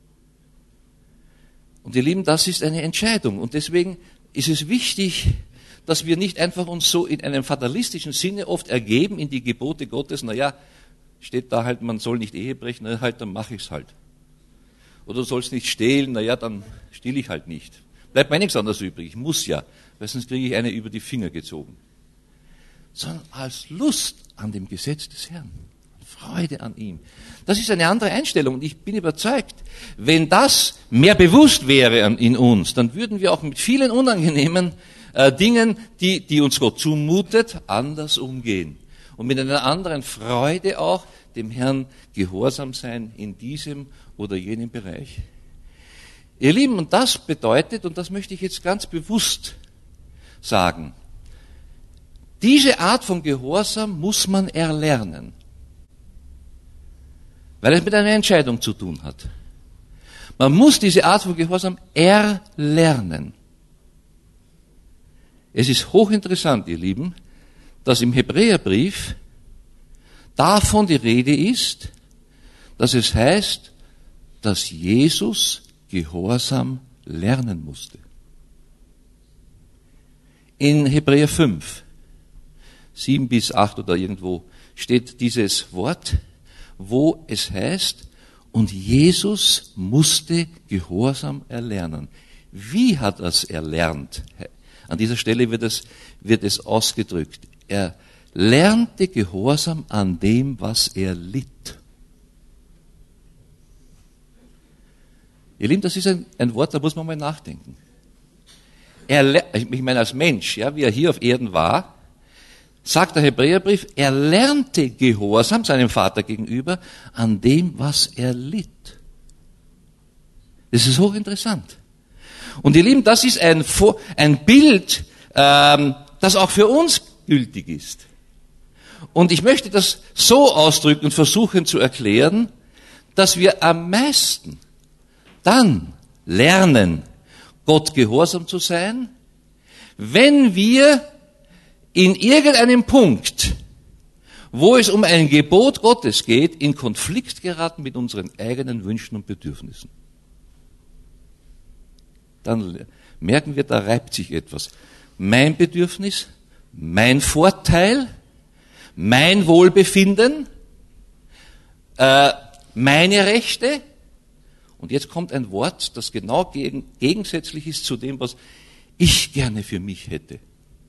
Und ihr Lieben, das ist eine Entscheidung. Und deswegen ist es wichtig, dass wir nicht einfach uns so in einem fatalistischen Sinne oft ergeben in die Gebote Gottes, na ja, steht da halt, man soll nicht Ehe brechen, na halt, dann mache ich's halt. Oder du sollst nicht stehlen, na ja, dann stehle ich halt nicht. Bleibt mir nichts anderes übrig, ich muss ja, weil sonst kriege ich eine über die Finger gezogen. Sondern als Lust an dem Gesetz des Herrn, Freude an ihm. Das ist eine andere Einstellung und ich bin überzeugt, wenn das mehr bewusst wäre in uns, dann würden wir auch mit vielen unangenehmen äh, Dingen, die, die uns Gott zumutet, anders umgehen. Und mit einer anderen Freude auch dem Herrn gehorsam sein in diesem oder jenem Bereich. Ihr Lieben, und das bedeutet, und das möchte ich jetzt ganz bewusst sagen, diese Art von Gehorsam muss man erlernen, weil es mit einer Entscheidung zu tun hat. Man muss diese Art von Gehorsam erlernen. Es ist hochinteressant, ihr Lieben, dass im Hebräerbrief davon die Rede ist, dass es heißt, dass Jesus Gehorsam lernen musste. In Hebräer fünf, sieben bis acht oder irgendwo steht dieses Wort, wo es heißt, und Jesus musste Gehorsam erlernen. Wie hat er es erlernt? An dieser Stelle wird es, wird es ausgedrückt. Er lernte Gehorsam an dem, was er litt. Ihr Lieben, das ist ein, ein Wort, da muss man mal nachdenken. Er, ich meine, als Mensch, ja, wie er hier auf Erden war, sagt der Hebräerbrief, er lernte Gehorsam seinem Vater gegenüber an dem, was er litt. Das ist hochinteressant. Und ihr Lieben, das ist ein, ein Bild, ähm, das auch für uns gültig ist. Und ich möchte das so ausdrücken und versuchen zu erklären, dass wir am meisten dann lernen, Gott gehorsam zu sein, wenn wir in irgendeinem Punkt, wo es um ein Gebot Gottes geht, in Konflikt geraten mit unseren eigenen Wünschen und Bedürfnissen. Dann merken wir, da reibt sich etwas. Mein Bedürfnis, mein Vorteil, mein Wohlbefinden, äh, meine Rechte. Und jetzt kommt ein Wort, das genau gegen, gegensätzlich ist zu dem, was ich gerne für mich hätte.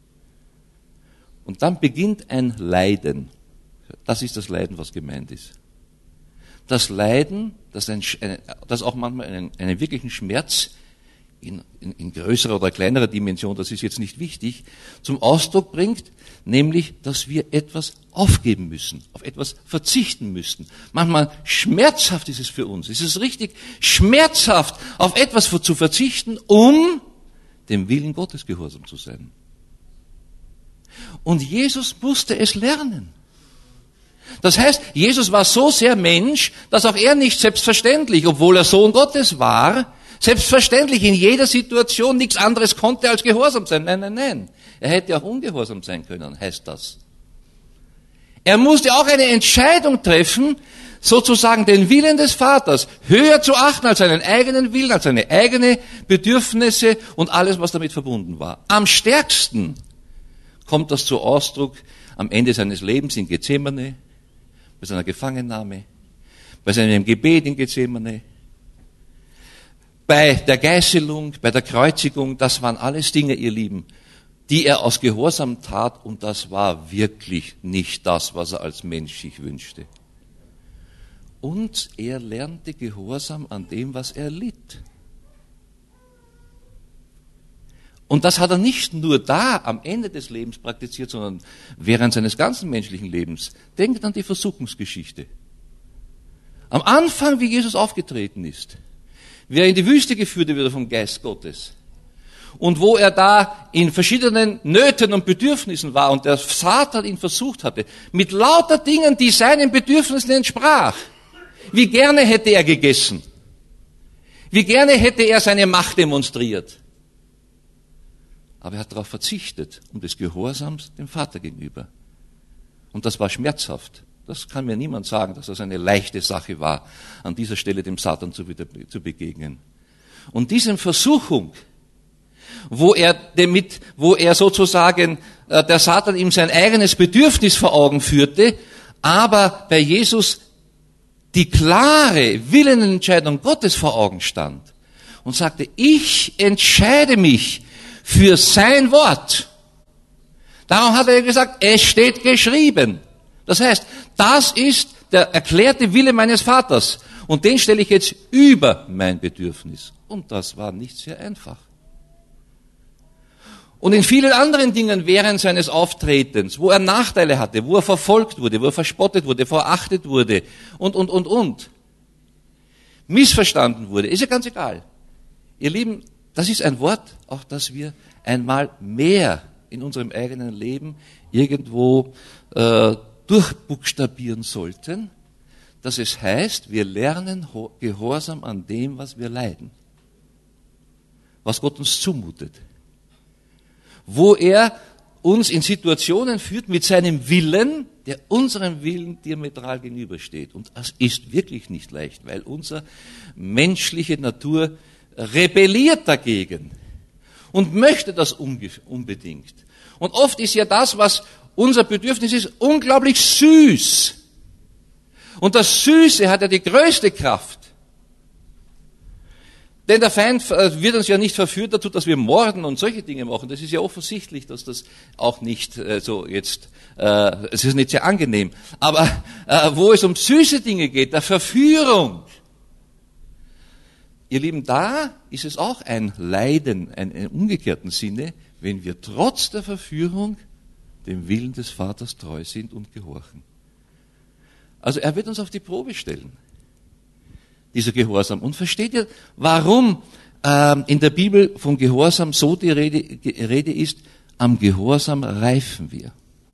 Und dann beginnt ein Leiden. Das ist das Leiden, was gemeint ist. Das Leiden, das, ein, das auch manchmal einen, einen wirklichen Schmerz in, in, in größerer oder kleinerer Dimension, das ist jetzt nicht wichtig, zum Ausdruck bringt, nämlich, dass wir etwas aufgeben müssen, auf etwas verzichten müssen. Manchmal schmerzhaft ist es für uns. Es ist richtig schmerzhaft, auf etwas zu verzichten, um dem Willen Gottes gehorsam zu sein. Und Jesus musste es lernen. Das heißt, Jesus war so sehr Mensch, dass auch er nicht selbstverständlich, obwohl er Sohn Gottes war, selbstverständlich in jeder Situation nichts anderes konnte als gehorsam sein. Nein, nein, nein. Er hätte auch ungehorsam sein können, heißt das. Er musste auch eine Entscheidung treffen, sozusagen den Willen des Vaters höher zu achten als seinen eigenen Willen, als seine eigenen Bedürfnisse und alles, was damit verbunden war. Am stärksten kommt das zu Ausdruck am Ende seines Lebens in Gethsemane, bei seiner Gefangennahme, bei seinem Gebet in Gethsemane, bei der Geißelung, bei der Kreuzigung. Das waren alles Dinge, ihr Lieben, die er aus Gehorsam tat, und das war wirklich nicht das, was er als Mensch sich wünschte. Und er lernte Gehorsam an dem, was er litt. Und das hat er nicht nur da am Ende des Lebens praktiziert, sondern während seines ganzen menschlichen Lebens. Denkt an die Versuchungsgeschichte. Am Anfang, wie Jesus aufgetreten ist, wie er in die Wüste geführt wird vom Geist Gottes. Und wo er da in verschiedenen Nöten und Bedürfnissen war und der Satan ihn versucht hatte, mit lauter Dingen, die seinen Bedürfnissen entsprach. Wie gerne hätte er gegessen. Wie gerne hätte er seine Macht demonstriert. Aber er hat darauf verzichtet, um des Gehorsams dem Vater gegenüber. Und das war schmerzhaft. Das kann mir niemand sagen, dass das eine leichte Sache war, an dieser Stelle dem Satan zu, zu begegnen. Und diese Versuchung wo er damit, wo er sozusagen, äh, der Satan ihm sein eigenes Bedürfnis vor Augen führte, aber bei Jesus die klare Willenentscheidung Gottes vor Augen stand und sagte, ich entscheide mich für sein Wort. Darum hat er gesagt, es steht geschrieben. Das heißt, das ist der erklärte Wille meines Vaters und den stelle ich jetzt über mein Bedürfnis. Und das war nicht sehr einfach. Und in vielen anderen Dingen während seines Auftretens, wo er Nachteile hatte, wo er verfolgt wurde, wo er verspottet wurde, verachtet wurde und, und, und, und, missverstanden wurde, ist ja ganz egal. Ihr Lieben, das ist ein Wort, auch das wir einmal mehr in unserem eigenen Leben irgendwo äh, durchbuchstabieren sollten, dass es heißt, wir lernen Gehorsam an dem, was wir leiden, was Gott uns zumutet, wo er uns in Situationen führt mit seinem Willen, der unserem Willen diametral gegenübersteht. Und das ist wirklich nicht leicht, weil unsere menschliche Natur rebelliert dagegen und möchte das unbedingt. Und oft ist ja das, was unser Bedürfnis ist, unglaublich süß. Und das Süße hat ja die größte Kraft. Denn der Feind wird uns ja nicht verführt dazu, dass wir morden und solche Dinge machen. Das ist ja offensichtlich, dass das auch nicht äh, so jetzt, äh, es ist nicht sehr angenehm. Aber äh, wo es um süße Dinge geht, der Verführung, ihr Lieben, da ist es auch ein Leiden, ein, im umgekehrten Sinne, wenn wir trotz der Verführung dem Willen des Vaters treu sind und gehorchen. Also er wird uns auf die Probe stellen, dieser Gehorsam. Und versteht ihr, warum ähm, in der Bibel von Gehorsam so die Rede, die Rede ist, am Gehorsam reifen wir.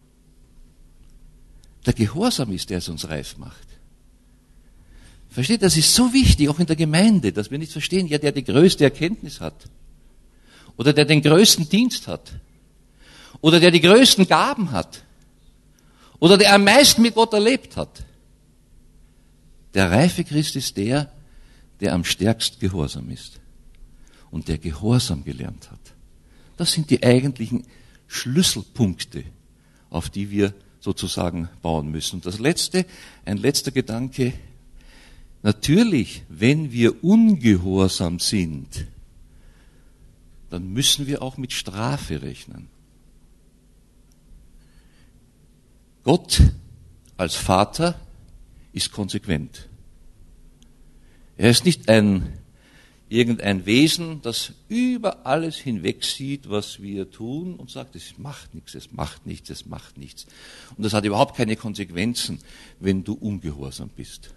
Der Gehorsam ist, der es uns reif macht. Versteht, das ist so wichtig, auch in der Gemeinde, dass wir nicht verstehen, ja, der die größte Erkenntnis hat. Oder der den größten Dienst hat. Oder der die größten Gaben hat. Oder der am meisten mit Gott erlebt hat. Der reife Christ ist der, der am stärksten gehorsam ist. Und der Gehorsam gelernt hat. Das sind die eigentlichen Schlüsselpunkte, auf die wir sozusagen bauen müssen. Und das letzte, ein letzter Gedanke. Natürlich, wenn wir ungehorsam sind, dann müssen wir auch mit Strafe rechnen. Gott als Vater ist konsequent. Er ist nicht ein, irgendein Wesen, das über alles hinweg sieht, was wir tun und sagt, es macht nichts, es macht nichts, es macht nichts. Und das hat überhaupt keine Konsequenzen, wenn du ungehorsam bist.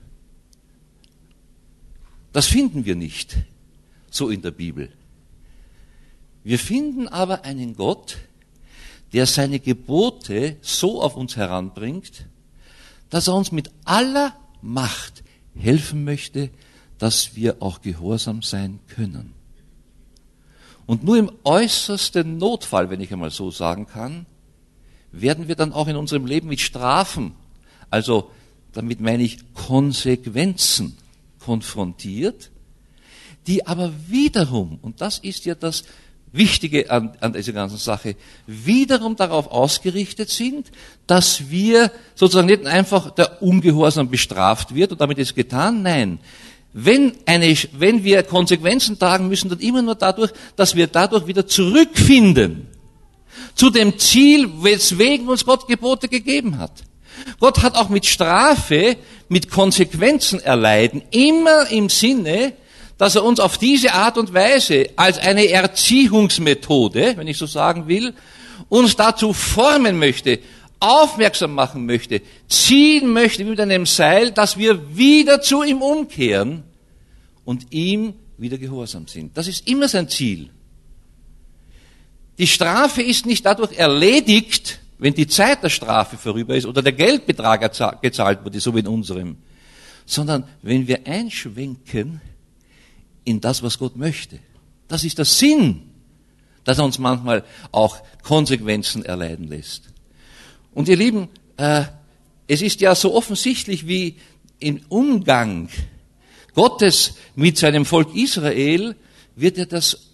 Das finden wir nicht so in der Bibel. Wir finden aber einen Gott, der seine Gebote so auf uns heranbringt, dass er uns mit aller Macht helfen möchte, dass wir auch gehorsam sein können. Und nur im äußersten Notfall, wenn ich einmal so sagen kann, werden wir dann auch in unserem Leben mit Strafen, also damit meine ich Konsequenzen, konfrontiert, die aber wiederum, und das ist ja das Wichtige an, an dieser ganzen Sache, wiederum darauf ausgerichtet sind, dass wir sozusagen nicht einfach der Ungehorsam bestraft wird und damit ist getan. Nein, wenn, eine, wenn wir Konsequenzen tragen müssen, dann immer nur dadurch, dass wir dadurch wieder zurückfinden zu dem Ziel, weswegen uns Gott Gebote gegeben hat. Gott hat auch mit Strafe, mit Konsequenzen erleiden, immer im Sinne, dass er uns auf diese Art und Weise als eine Erziehungsmethode, wenn ich so sagen will, uns dazu formen möchte, aufmerksam machen möchte, ziehen möchte wie mit einem Seil, dass wir wieder zu ihm umkehren und ihm wieder gehorsam sind. Das ist immer sein Ziel. Die Strafe ist nicht dadurch erledigt, wenn die Zeit der Strafe vorüber ist oder der Geldbetrag gezahlt wurde, so wie in unserem, sondern wenn wir einschwenken in das, was Gott möchte. Das ist der Sinn, dass er uns manchmal auch Konsequenzen erleiden lässt. Und ihr Lieben, äh, es ist ja so offensichtlich, wie im Umgang Gottes mit seinem Volk Israel wird er das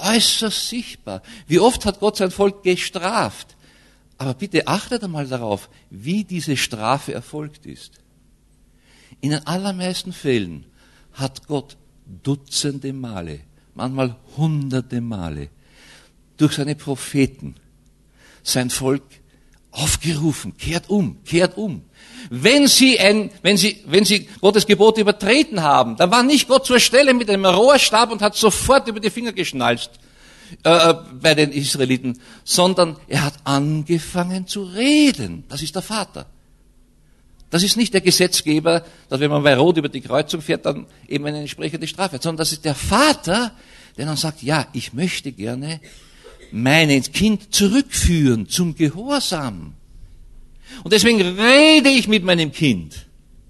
äußerst sichtbar. Wie oft hat Gott sein Volk gestraft? Aber bitte achtet einmal darauf, wie diese Strafe erfolgt ist. In den allermeisten Fällen hat Gott Dutzende Male, manchmal hunderte Male, durch seine Propheten sein Volk aufgerufen, kehrt um, kehrt um. Wenn sie, ein, wenn sie, wenn sie Gottes Gebote übertreten haben, dann war nicht Gott zur Stelle mit einem Rohrstab und hat sofort über die Finger geschnalzt äh, bei den Israeliten, sondern er hat angefangen zu reden. Das ist der Vater. Das ist nicht der Gesetzgeber, dass wenn man bei Rot über die Kreuzung fährt, dann eben eine entsprechende Strafe hat, sondern das ist der Vater, der dann sagt, ja, ich möchte gerne mein Kind zurückführen zum Gehorsam. Und deswegen rede ich mit meinem Kind.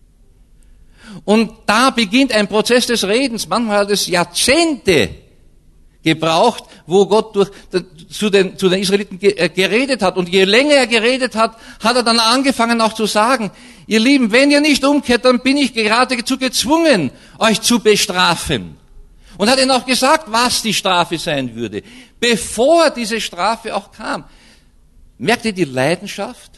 Und da beginnt ein Prozess des Redens. Manchmal hat es Jahrzehnte gebraucht, wo Gott durch, zu, den, zu den Israeliten geredet hat. Und je länger er geredet hat, hat er dann angefangen auch zu sagen, ihr Lieben, wenn ihr nicht umkehrt, dann bin ich geradezu gezwungen, euch zu bestrafen. Und hat ihnen auch gesagt, was die Strafe sein würde, bevor diese Strafe auch kam. Merkt ihr die Leidenschaft?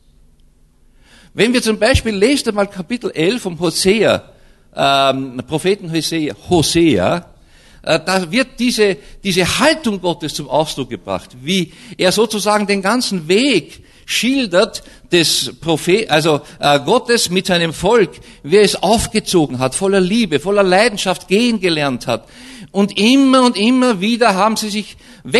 Wenn wir zum Beispiel, lest einmal Kapitel elf vom Hosea, ähm, Propheten Hosea, Hosea, äh, da wird diese, diese Haltung Gottes zum Ausdruck gebracht, wie er sozusagen den ganzen Weg schildert des Prophet, also äh, Gottes mit seinem Volk, wie er es aufgezogen hat, voller Liebe, voller Leidenschaft gehen gelernt hat. Und immer und immer wieder haben sie sich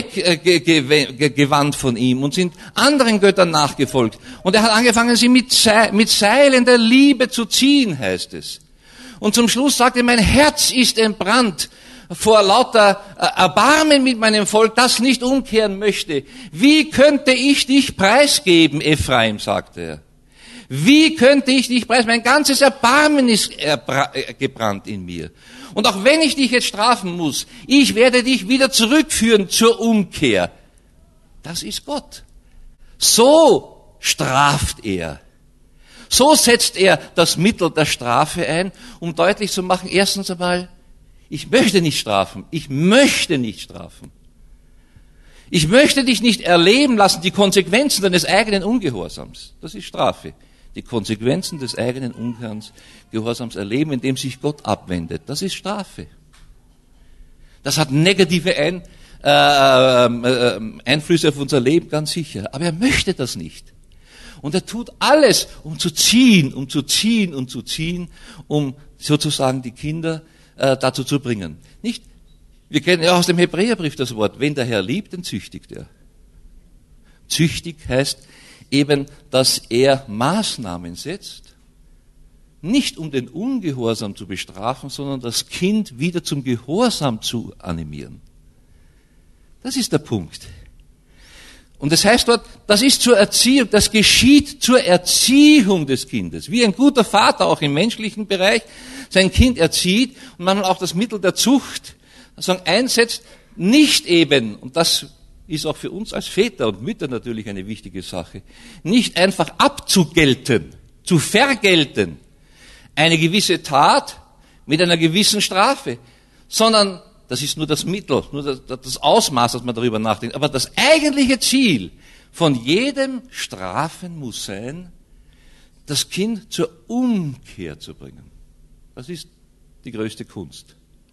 weggewandt von ihm und sind anderen Göttern nachgefolgt. Und er hat angefangen, sie mit, Se- mit Seilen der Liebe zu ziehen, heißt es. Und zum Schluss sagt er, mein Herz ist entbrannt vor lauter Erbarmen mit meinem Volk, das nicht umkehren möchte. Wie könnte ich dich preisgeben, Ephraim, sagte er. Wie könnte ich dich preisgeben? Mein ganzes Erbarmen ist gebrannt in mir. Und auch wenn ich dich jetzt strafen muss, ich werde dich wieder zurückführen zur Umkehr. Das ist Gott. So straft er. So setzt er das Mittel der Strafe ein, um deutlich zu machen, erstens einmal, ich möchte nicht strafen. Ich möchte nicht strafen. Ich möchte dich nicht erleben lassen, die Konsequenzen deines eigenen Ungehorsams. Das ist Strafe. Die Konsequenzen des eigenen Ungehorsams erleben, indem sich Gott abwendet. Das ist Strafe. Das hat negative Ein, äh, äh, Einflüsse auf unser Leben, ganz sicher. Aber er möchte das nicht. Und er tut alles, um zu ziehen, um zu ziehen und zu ziehen, um sozusagen die Kinder äh, dazu zu bringen. Nicht? Wir kennen ja aus dem Hebräerbrief das Wort, wenn der Herr liebt, dann züchtigt er. Züchtig heißt eben, dass er Maßnahmen setzt, nicht um den Ungehorsam zu bestrafen, sondern das Kind wieder zum Gehorsam zu animieren. Das ist der Punkt. Und das heißt dort, das ist zur Erziehung, das geschieht zur Erziehung des Kindes. Wie ein guter Vater auch im menschlichen Bereich sein Kind erzieht und manchmal auch das Mittel der Zucht sagen, einsetzt, nicht eben, und das ist auch für uns als Väter und Mütter natürlich eine wichtige Sache, nicht einfach abzugelten, zu vergelten, eine gewisse Tat mit einer gewissen Strafe, sondern das ist nur das Mittel, nur das, das Ausmaß, dass man darüber nachdenkt. Aber das eigentliche Ziel von jedem Strafen muss sein, das Kind zur Umkehr zu bringen. Das ist die größte Kunst.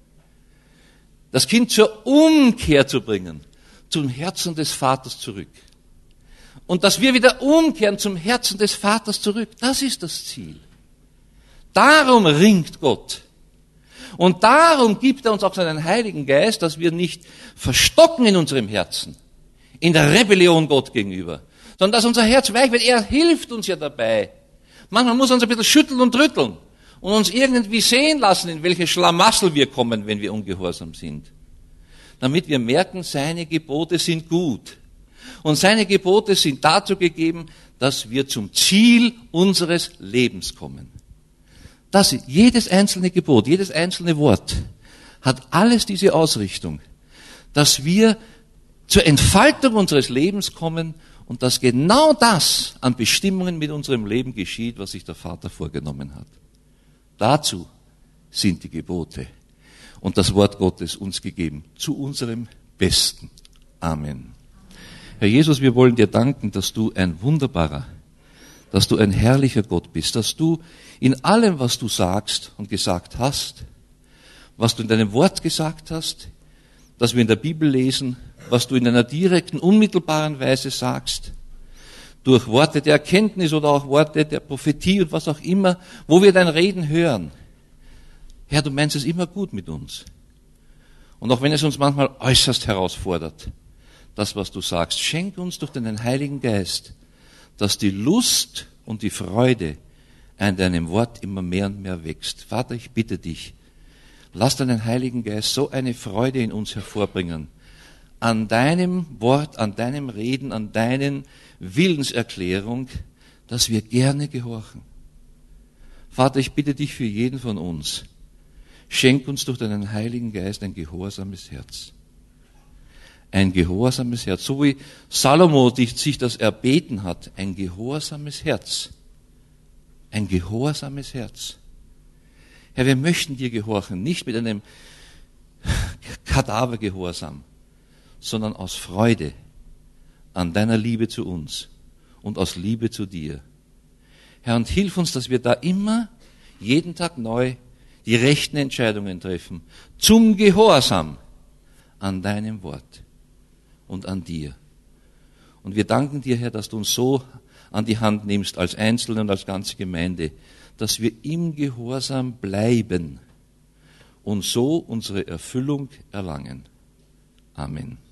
Das Kind zur Umkehr zu bringen, zum Herzen des Vaters zurück. Und dass wir wieder umkehren zum Herzen des Vaters zurück, das ist das Ziel. Darum ringt Gott. Und darum gibt er uns auch seinen Heiligen Geist, dass wir nicht verstocken in unserem Herzen, in der Rebellion Gott gegenüber, sondern dass unser Herz weich wird. Er hilft uns ja dabei. Manchmal muss er uns ein bisschen schütteln und rütteln und uns irgendwie sehen lassen, in welche Schlamassel wir kommen, wenn wir ungehorsam sind. Damit wir merken, seine Gebote sind gut. Und seine Gebote sind dazu gegeben, dass wir zum Ziel unseres Lebens kommen. Das, jedes einzelne Gebot, jedes einzelne Wort hat alles diese Ausrichtung, dass wir zur Entfaltung unseres Lebens kommen und dass genau das an Bestimmungen mit unserem Leben geschieht, was sich der Vater vorgenommen hat. Dazu sind die Gebote und das Wort Gottes uns gegeben, zu unserem Besten. Amen. Herr Jesus, wir wollen dir danken, dass du ein wunderbarer, dass du ein herrlicher Gott bist, dass du in allem, was du sagst und gesagt hast, was du in deinem Wort gesagt hast, dass wir in der Bibel lesen, was du in einer direkten, unmittelbaren Weise sagst, durch Worte der Erkenntnis oder auch Worte der Prophetie und was auch immer, wo wir dein Reden hören. Herr, du meinst es immer gut mit uns. Und auch wenn es uns manchmal äußerst herausfordert, das, was du sagst, schenk uns durch deinen Heiligen Geist, dass die Lust und die Freude an deinem Wort immer mehr und mehr wächst. Vater, ich bitte dich, lass deinen Heiligen Geist so eine Freude in uns hervorbringen, an deinem Wort, an deinem Reden, an deinen Willenserklärung, dass wir gerne gehorchen. Vater, ich bitte dich für jeden von uns, schenk uns durch deinen Heiligen Geist ein gehorsames Herz. Ein gehorsames Herz, so wie Salomo sich das erbeten hat, ein gehorsames Herz. Ein gehorsames Herz. Herr, wir möchten dir gehorchen, nicht mit einem Kadavergehorsam, sondern aus Freude an deiner Liebe zu uns und aus Liebe zu dir. Herr, und hilf uns, dass wir da immer, jeden Tag neu, die rechten Entscheidungen treffen, zum Gehorsam an deinem Wort und an dir. Und wir danken dir, Herr, dass du uns so an die Hand nimmst, als Einzelne und als ganze Gemeinde, dass wir im Gehorsam bleiben und so unsere Erfüllung erlangen. Amen.